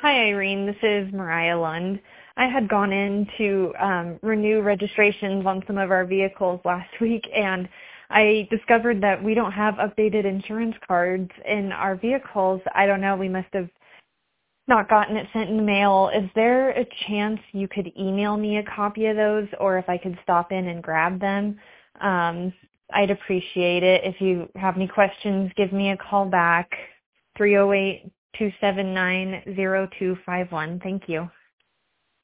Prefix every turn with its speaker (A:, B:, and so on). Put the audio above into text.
A: Hi, Irene. This is Mariah Lund. I had gone in to renew registrations on some of our vehicles last week, and I discovered that we don't have updated insurance cards in our vehicles. I don't know. We must have not gotten it sent in the mail. Is there a chance you could email me a copy of those, or if I could stop in and grab them? I'd appreciate it. If you have any questions, give me a call back, 308-279-0251. Thank you.